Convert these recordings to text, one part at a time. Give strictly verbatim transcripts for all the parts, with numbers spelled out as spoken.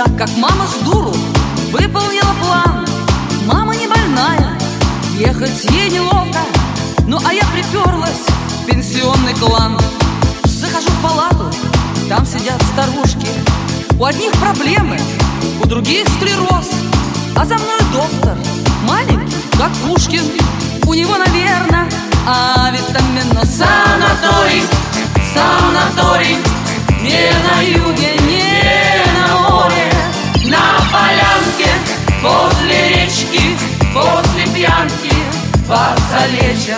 Так как мама с дуру выполнила план. Мама не больная, ехать ей неловко. Ну а я приперлась в пенсионный клан. Захожу в палату, там сидят старушки. У одних проблемы, у других склероз. А за мной доктор, маленький, как Пушкин. У него, наверное, авитаминоз. Санаторий, санаторий, не на юге, не на море, на полянке, возле речки, после пьянки вас залечат.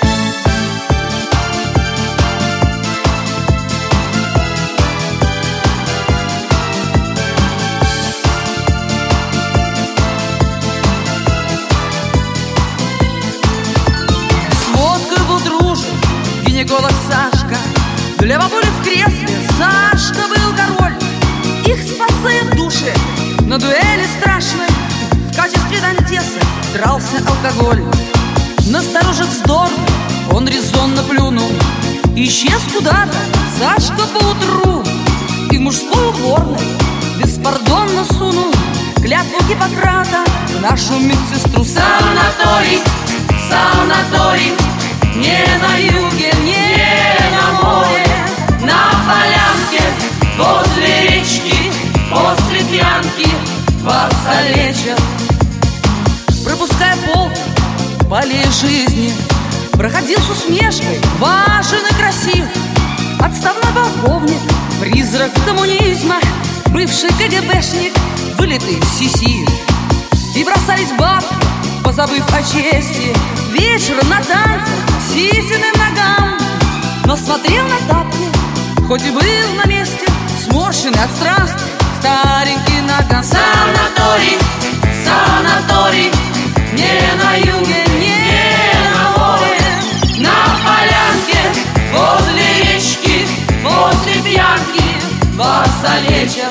Гинеколог Сашка, для бабули в кресле Сашка был король. Их спасли в душе на дуэли страшной. В качестве дантеса дрался алкоголь. Настороже вздор, он резонно плюнул. Исчез куда-то Сашка поутру. И в мужской уборной беспардонно сунул клятву Гиппократа в нашу медсестру. Санаторий, санаторий, не на юге, не на море, на полянке, возле речки, после пьянки вас залечат. Пропуская полк полей жизни, проходил с усмешкой, важен и красив. Отставной полковник, призрак коммунизма, бывший КГБшник, вылитый сиси. И бросались бабки, позабыв о чести, вечером на танцы сисиным ногам. Но смотрел на тапки, хоть и был на месте, сморщенный от странствий старенький наган. Санаторий, санаторий, не на юге, не на море, на полянке, возле речки, после пьянки вас залечат.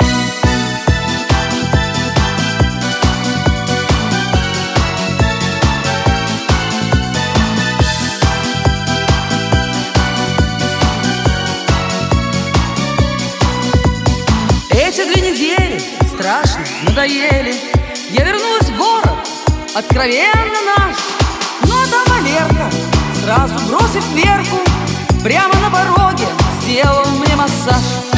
Эти две недели страшно надоели. Я вернулась в город, откровенно наш. Но там Валерка, сразу бросив Верку, прямо на пороге сделал мне массаж.